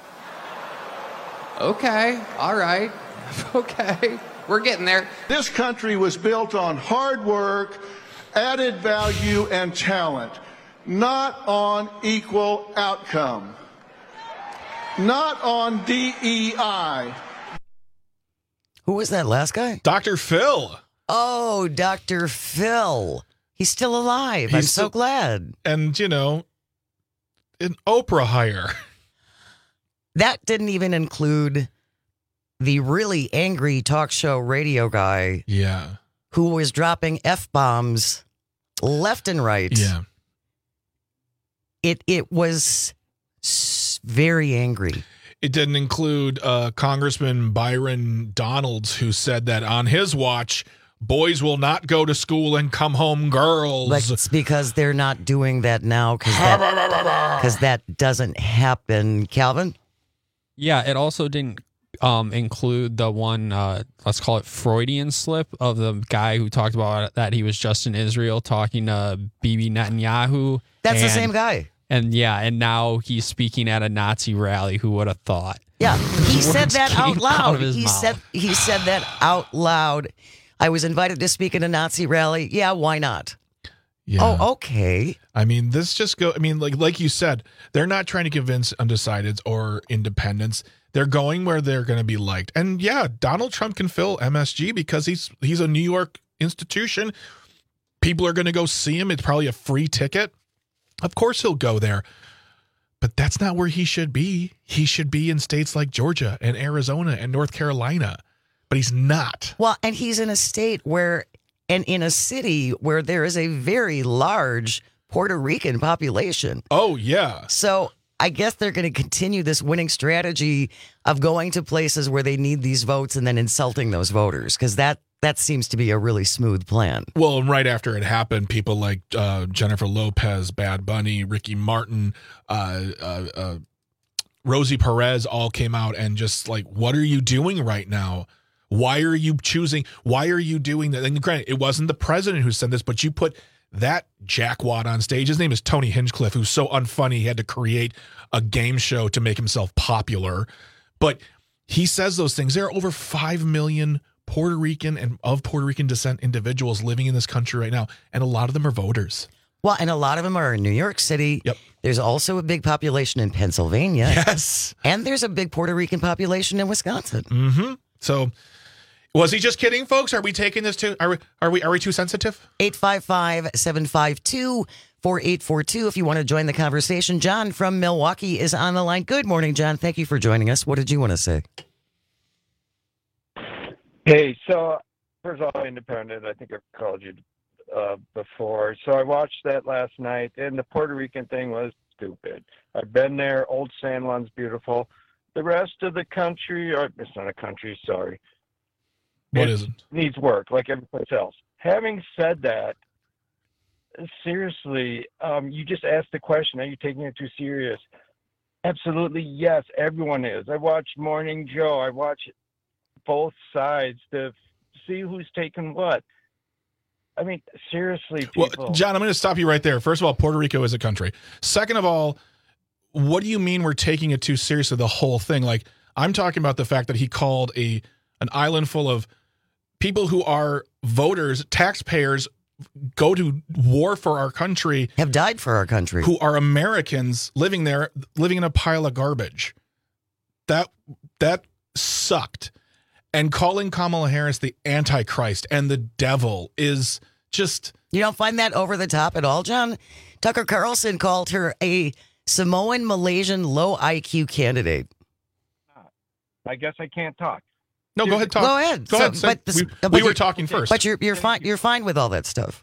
Okay. All right. Okay. We're getting there. This country was built on hard work, added value, and talent, not on equal outcome, not on D E I. Who was that last guy? Doctor Phil. Oh, Doctor Phil. He's still alive. He's I'm still- so glad. And, you know, an Oprah hire. That didn't even include the really angry talk show radio guy Yeah. who was dropping F-bombs left and right. Yeah. It it was s- very angry. It didn't include uh, Congressman Byron Donalds, who said that on his watch, boys will not go to school and come home girls. Like, it's because they're not doing that now because that, 'cause that doesn't happen. Calvin? Yeah, it also didn't um, include the one, uh, let's call it Freudian slip of the guy who talked about that he was just in Israel talking to Bibi Netanyahu. That's the and- same guy. And yeah, and now he's speaking at a Nazi rally. Who would have thought? Yeah, he said Words that came out loud. of his he mouth. said he said that out loud. I was invited to speak at a Nazi rally. Yeah, why not? Yeah. Oh, okay. I mean, this just go. I mean, like like you said, they're not trying to convince undecideds or independents. They're going where they're going to be liked. And yeah, Donald Trump can fill M S G because he's he's a New York institution. People are going to go see him. It's probably a free ticket. Of course, he'll go there. But that's not where he should be. He should be in states like Georgia and Arizona and North Carolina. But he's not. Well, and he's in a state where, and in a city where there is a very large Puerto Rican population. Oh, yeah. So I guess they're going to continue this winning strategy of going to places where they need these votes and then insulting those voters, because that, that seems to be a really smooth plan. Well, and right after it happened, people like uh, Jennifer Lopez, Bad Bunny, Ricky Martin, uh, uh, uh, Rosie Perez all came out and just like, what are you doing right now? Why are you choosing? Why are you doing that? And granted, it wasn't the president who said this, but you put that jackwad on stage. His name is Tony Hinchcliffe, who's so unfunny he had to create a game show to make himself popular. But he says those things. There are over five million Puerto Rican and of Puerto Rican descent individuals living in this country right now, and a lot of them are voters. Well, and a lot of them are in New York City. Yep. There's also a big population in Pennsylvania. Yes. And there's a big Puerto Rican population in Wisconsin. Mm-hmm. So was he just kidding, folks? Are we taking this too? Are we, are we, are we too sensitive? eight five five, seven five two, four eight four two if you want to join the conversation. John from Milwaukee is on the line. Good morning, John. Thank you for joining us. What did you want to say? Hey, so first of all, Independent. I think I've called you uh, before. So I watched that last night, and the Puerto Rican thing was stupid. I've been there. Old San Juan's beautiful. The rest of the country, or it's not a country, sorry. What it is it? Needs work, like every place else. Having said that, seriously, um, you just asked the question, are you taking it too serious? Absolutely, yes, everyone is. I watch Morning Joe. I watch both sides to see who's taking what. I mean, seriously, people. Well, John, I'm going to stop you right there. First of all, Puerto Rico is a country. Second of all, what do you mean we're taking it too seriously, the whole thing? Like, I'm talking about the fact that he called a an island full of people who are voters, taxpayers, go to war for our country, have died for our country, who are Americans living there, living in a pile of garbage. That that sucked. And calling Kamala Harris the Antichrist and the devil is just... You don't find that over the top at all, John? Tucker Carlson called her a Samoan Malaysian low I Q candidate. I guess I can't talk. No, go ahead. Talk. Go ahead. Go So, ahead. Say- but this- we but we you- were talking first. But you're you're fine. You're fine with all that stuff.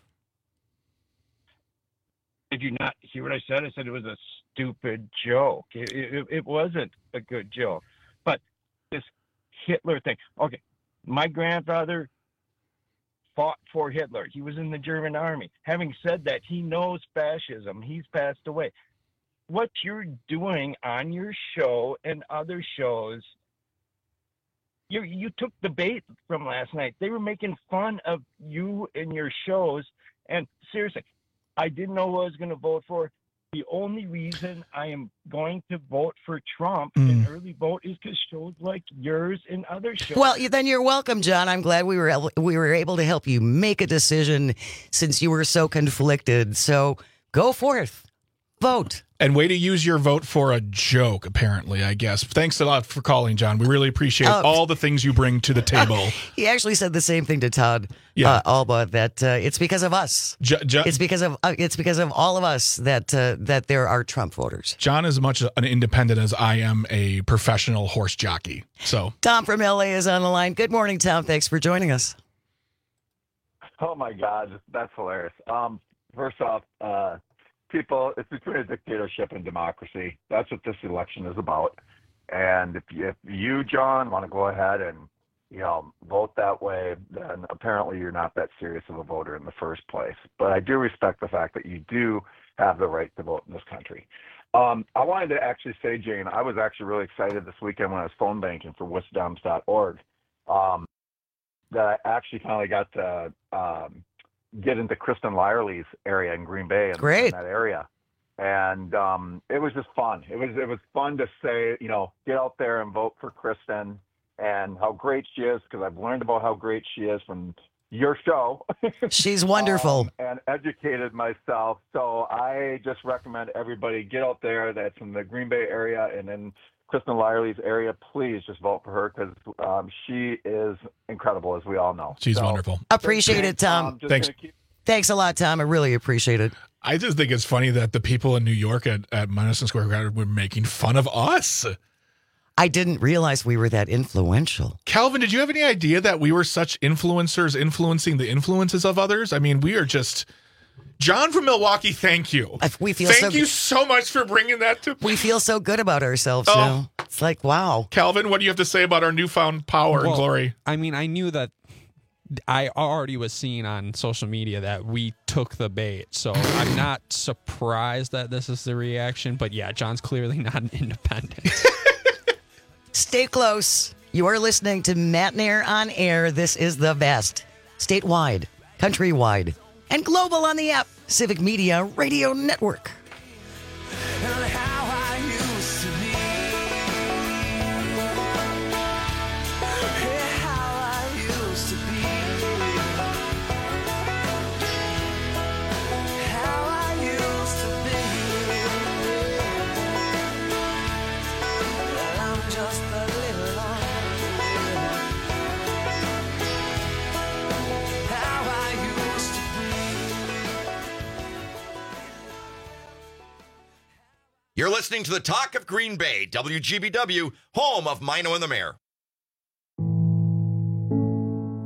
Did you not hear what I said? I said it was a stupid joke. It, it, it wasn't a good joke. But this Hitler thing. Okay, my grandfather fought for Hitler. He was in the German army. Having said that, he knows fascism. He's passed away. What you're doing on your show and other shows, you you took the bait from last night. They were making fun of you and your shows. And seriously, I didn't know who I was going to vote for. The only reason I am going to vote for Trump Mm. in early vote is because shows like yours and other shows. Well, you- then you're welcome, John. I'm glad we were el- we were able to help you make a decision since you were so conflicted. So go forth, vote. And way to use your vote for a joke, apparently, I guess. Thanks a lot for calling, John. We really appreciate Oh. all the things you bring to the table. He actually said the same thing to Todd Yeah. uh, Alba, that uh, it's because of us. J- J- it's because of uh, it's because of all of us that uh, that there are Trump voters. John is as much an independent as I am a professional horse jockey. So Tom from L A is on the line. Good morning, Tom. Thanks for joining us. Oh my God, that's hilarious. Um, first off, uh, people, it's between a dictatorship and democracy. That's what this election is about. And if you, if you, John, want to go ahead and you know vote that way, then apparently you're not that serious of a voter in the first place. But I do respect the fact that you do have the right to vote in this country. Um, I wanted to actually say, Jane, I was actually really excited this weekend when I was phone banking for wisdoms dot org. Um, that I actually finally got to um, get into Kristen Lyerly's area in Green Bay and Great. in that area. And um, it was just fun. It was it was fun to say, you know, get out there and vote for Kristen and how great she is, because I've learned about how great she is from your show. She's wonderful. um, and educated myself. So I just recommend everybody get out there that's in the Green Bay area and in Kristen Lyerly's area. Please just vote for her because um, she is incredible, as we all know. she's So, wonderful. Appreciate it, Tom. um, just Thanks. gonna keep- Thanks a lot, Tom. I really appreciate it. I just think it's funny that the people in New York at, at Madison Square Garden were making fun of us. I didn't realize we were that influential. Calvin, did you have any idea that we were such influencers influencing the influences of others? I mean, we are just... John from Milwaukee, thank you. We feel thank so you so much for bringing that to... We feel so good about ourselves Oh. now. It's like, wow. Calvin, what do you have to say about our newfound power and Well, glory? I mean, I knew that I already was seeing on social media that we took the bait. So I'm not surprised that this is the reaction. But yeah, John's clearly not an independent. Stay close. You are listening to Matt Nair on air. This is the best. Statewide, countrywide, and global on the app. Civic Media Radio Network. You're listening to the Talk of Green Bay, W G B W, home of Mino and the Mayor.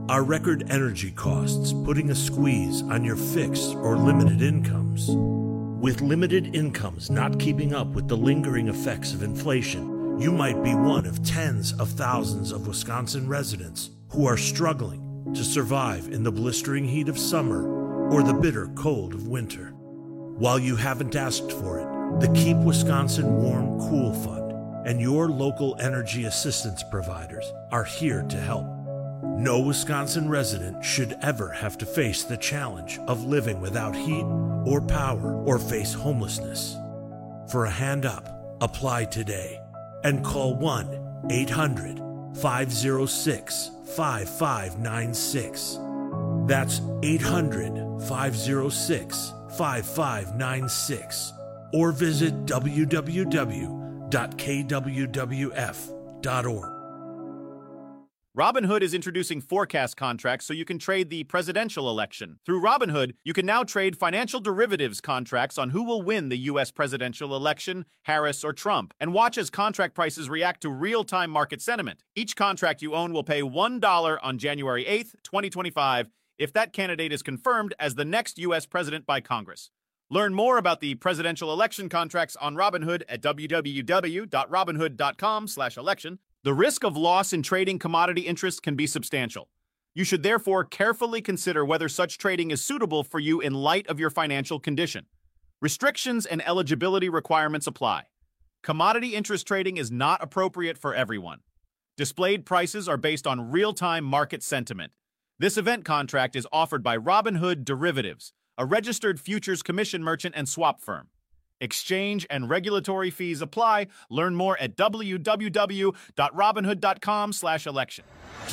Are record energy costs putting a squeeze on your fixed or limited incomes? With limited incomes not keeping up with the lingering effects of inflation, you might be one of tens of thousands of Wisconsin residents who are struggling to survive in the blistering heat of summer or the bitter cold of winter. While you haven't asked for it, the Keep Wisconsin Warm Cool Fund and your local energy assistance providers are here to help. No Wisconsin resident should ever have to face the challenge of living without heat or power or face homelessness. For a hand up, apply today and call one eight hundred five oh six five five nine six. That's eight hundred five oh six five five nine six or visit w w w dot k w w f dot org. Robinhood is introducing forecast contracts so you can trade the presidential election. Through Robinhood, you can now trade financial derivatives contracts on who will win the U S presidential election, Harris or Trump, and watch as contract prices react to real-time market sentiment. Each contract you own will pay one dollar on January eighth, twenty twenty-five, if that candidate is confirmed as the next U S president by Congress. Learn more about the presidential election contracts on Robinhood at w w w dot robinhood dot com slash election. The risk of loss in trading commodity interests can be substantial. You should therefore carefully consider whether such trading is suitable for you in light of your financial condition. Restrictions and eligibility requirements apply. Commodity interest trading is not appropriate for everyone. Displayed prices are based on real-time market sentiment. This event contract is offered by Robinhood Derivatives, a registered futures commission merchant and swap firm. Exchange and regulatory fees apply. Learn more at w w w dot robinhood dot com slash election.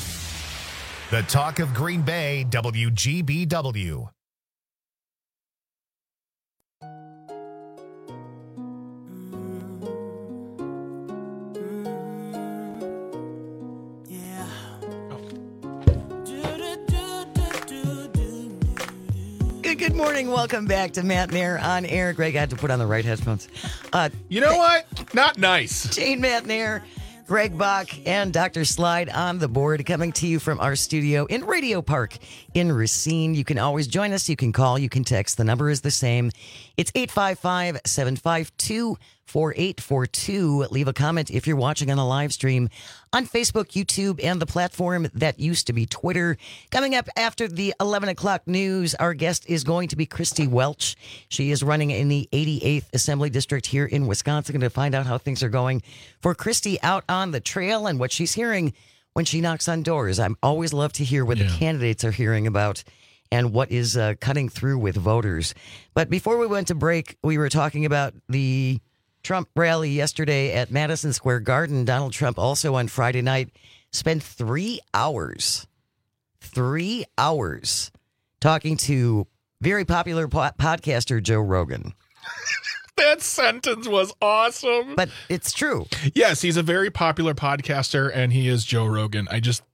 The Talk of Green Bay, W G B W. Good morning. Welcome back to Matt and Air on Air. Greg, I had to put on the right headphones. Uh, you know what? Not nice. Jane, Matt and Air, Greg Bach, and Doctor Slide on the board, coming to you from our studio in Radio Park in Racine. You can always join us. You can call. You can text. The number is the same. It's eight five five, seven five two, four eight four two. Leave a comment if you're watching on the live stream on Facebook, YouTube, and the platform that used to be Twitter. Coming up after the eleven o'clock news, our guest is going to be Christy Welch. She is running in the eighty-eighth Assembly District here in Wisconsin. Going to find out how things are going for Christy out on the trail and what she's hearing when she knocks on doors. I always love to hear what yeah. the candidates are hearing about and what is uh, cutting through with voters. But before we went to break, we were talking about the Trump rally yesterday at Madison Square Garden. Donald Trump also on Friday night spent three hours, three hours talking to very popular po- podcaster Joe Rogan. That sentence was awesome. But it's true. Yes, he's a very popular podcaster, and he is Joe Rogan. I just...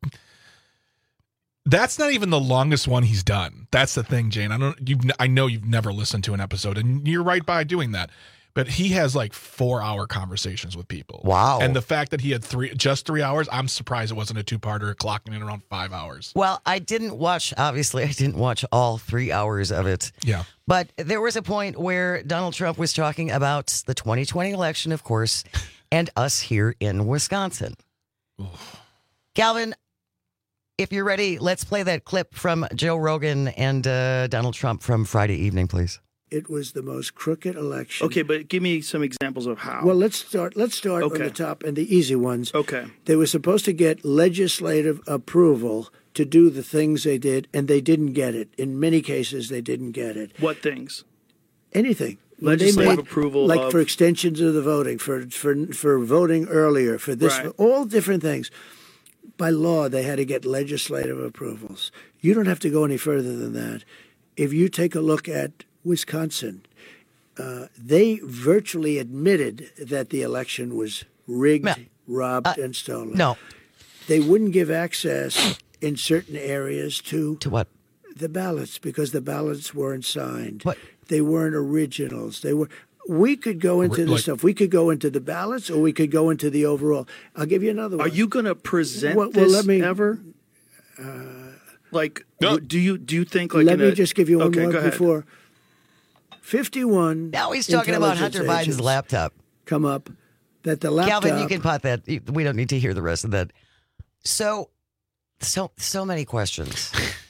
That's not even the longest one he's done. That's the thing, Jane. I don't. You. I know you've never listened to an episode, and you're right by doing that. But he has like four-hour conversations with people. Wow! And the fact that he had three, just three hours, I'm surprised it wasn't a two-parter, clocking in around five hours. Well, I didn't watch. Obviously, I didn't watch all three hours of it. Yeah. But there was a point where Donald Trump was talking about the twenty twenty election, of course, and us here in Wisconsin. Oof. Calvin, if you're ready, let's play that clip from Joe Rogan and uh, Donald Trump from Friday evening, please. It was the most crooked election. Okay, but give me some examples of how. Well, let's start. Let's start okay. on the top and the easy ones. Okay. They were supposed to get legislative approval to do the things they did, and they didn't get it. In many cases, they didn't get it. What things? Anything. Legislative made, approval, like of... for extensions of the voting, for for for voting earlier, for this, right. for all different things. By law, they had to get legislative approvals. You don't have to go any further than that. If you take a look at Wisconsin, uh, they virtually admitted that the election was rigged, no. robbed, uh, and stolen. No. They wouldn't give access in certain areas to... To what? The ballots, because the ballots weren't signed. What? They weren't originals. They were... We could go into like, this stuff. We could go into the ballots, or we could go into the overall. I'll give you another one. Are you going to present well, this well, let me, ever? Uh, Like, No. do you do you think like Let in me a- just give you one okay, more go ahead. before. fifty-one. Now he's talking about Hunter intelligence Biden's agents laptop. Come up that the laptop. Calvin, you can pot that. We don't need to hear the rest of that. So, so, so many questions.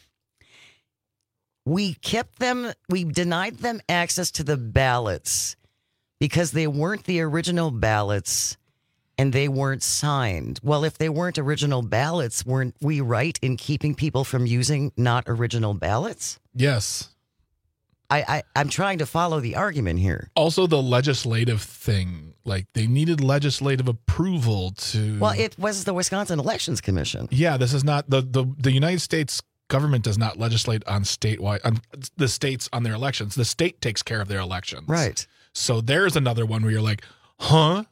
We kept them, we denied them access to the ballots because they weren't the original ballots and they weren't signed. Well, if they weren't original ballots, weren't we right in keeping people from using not original ballots? Yes. I, I, I'm trying to follow the argument here. Also, the legislative thing, like they needed legislative approval to. Well, it was the Wisconsin Elections Commission. Yeah, this is not the the the United States government does not legislate on statewide on the states on their elections. The state takes care of their elections. Right. So there's another one where you're like, huh?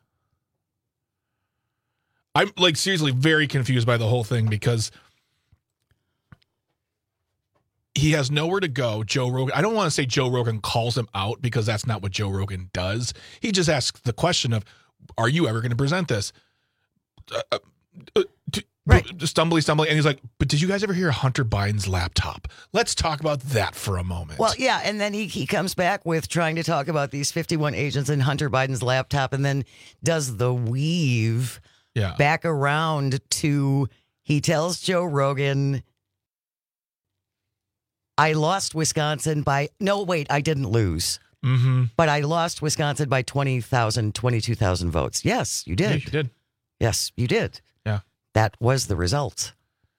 I'm like seriously very confused by the whole thing because he has nowhere to go. Joe Rogan. I don't want to say Joe Rogan calls him out because that's not what Joe Rogan does. He just asks the question of, are you ever going to present this? Uh, uh, d- Right. Stumbly, stumbly. And he's like, but did you guys ever hear Hunter Biden's laptop? Let's talk about that for a moment. Well, yeah, and then he, he comes back with trying to talk about these fifty-one agents and Hunter Biden's laptop and then does the weave yeah. back around to, he tells Joe Rogan, I lost Wisconsin by, no, wait, I didn't lose. Mm-hmm. But I lost Wisconsin by twenty thousand, twenty-two thousand votes. Yes, you did. Yeah, you did. Yes, you did. Yeah. That was the result.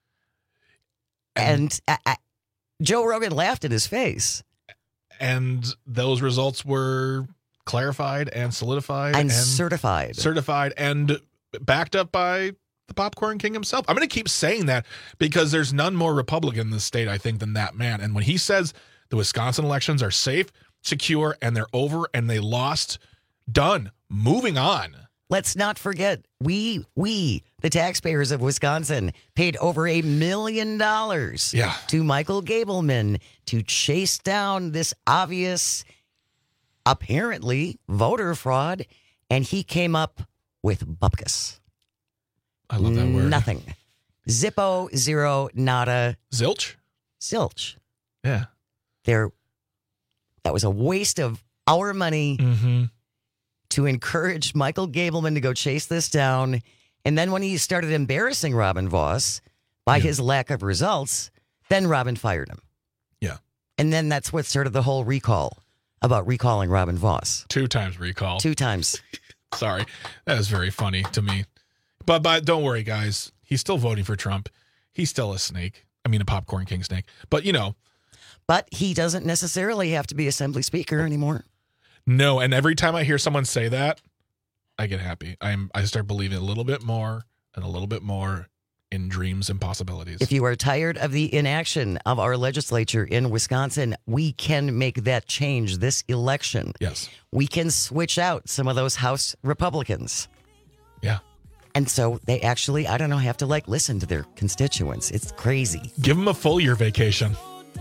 And, and uh, uh, Joe Rogan laughed in his face. And those results were clarified and solidified. And certified. Certified and backed up by the Popcorn King himself. I'm going to keep saying that because there's none more Republican in this state, I think, than that man. And when he says the Wisconsin elections are safe, secure, and they're over and they lost, done, moving on. Let's not forget, we, we, the taxpayers of Wisconsin, paid over a million dollars yeah. to Michael Gableman to chase down this obvious, apparently, voter fraud, and he came up with bupkis. I love that word. Nothing. Zippo, zero, nada. Zilch? Zilch. Yeah. There, that was a waste of our money. Mm-hmm. To encourage Michael Gableman to go chase this down. And then when he started embarrassing Robin Voss by yeah. his lack of results, then Robin fired him. Yeah. And then that's what started the whole recall about recalling Robin Voss. Two times recall. Two times. Sorry. That is very funny to me. But but don't worry, guys. He's still voting for Trump. He's still a snake. I mean, a Popcorn King snake. But, you know. But he doesn't necessarily have to be Assembly Speaker anymore. No, and every time I hear someone say that, I get happy. I'm I start believing a little bit more and a little bit more in dreams and possibilities. If you are tired of the inaction of our legislature in Wisconsin, we can make that change this election. Yes. We can switch out some of those House Republicans. Yeah. And so they actually, I don't know, have to like listen to their constituents. It's crazy. Give them a full year vacation.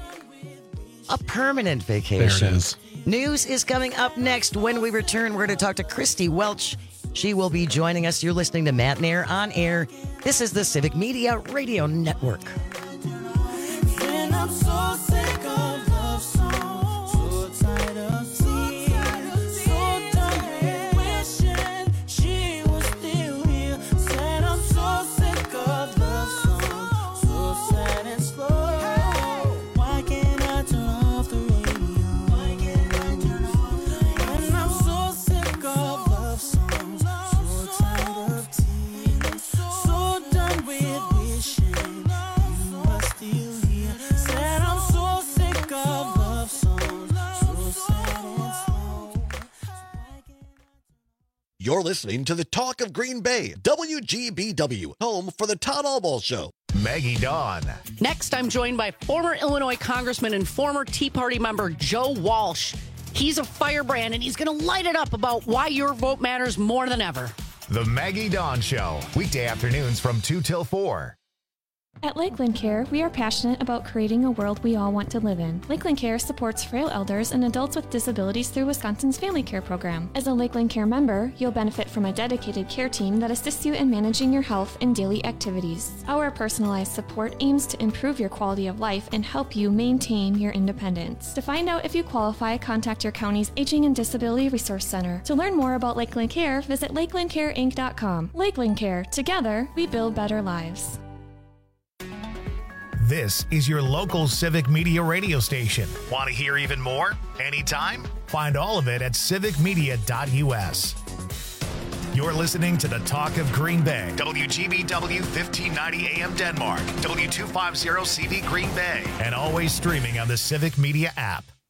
A permanent vacation. There it is. News is coming up next. When we return, we're going to talk to Christy Welch. She will be joining us. You're listening to Matt Nair on Air. This is the Civic Media Radio Network. And I'm so sick of love songs, so tired of tears, so done wishing she was still here. Said I'm so sick of love songs, so sad and slow. Why can't I turn off the radio? Why can't I turn off the radio? And I'm so sick of love songs, so tired of tears, so done with wishing you were still here. Said I'm so sick of love songs, so sad and slow. You're listening to the Talk of Green Bay, W G B W, home for the Todd Albaugh Show. Maggie Dawn. Next, I'm joined by former Illinois Congressman and former Tea Party member Joe Walsh. He's a firebrand, and he's going to light it up about why your vote matters more than ever. The Maggie Dawn Show, weekday afternoons from two till four. At Lakeland Care, we are passionate about creating a world we all want to live in. Lakeland Care supports frail elders and adults with disabilities through Wisconsin's Family Care Program. As a Lakeland Care member, you'll benefit from a dedicated care team that assists you in managing your health and daily activities. Our personalized support aims to improve your quality of life and help you maintain your independence. To find out if you qualify, contact your county's Aging and Disability Resource Center. To learn more about Lakeland Care, visit lakeland care inc dot com. Lakeland Care. Together, we build better lives. This is your local Civic Media radio station. Want to hear even more? Anytime? Find all of it at civic media dot u s. You're listening to the Talk of Green Bay. W G B W fifteen ninety A M Denmark. W two fifty C V Green Bay. And always streaming on the Civic Media app.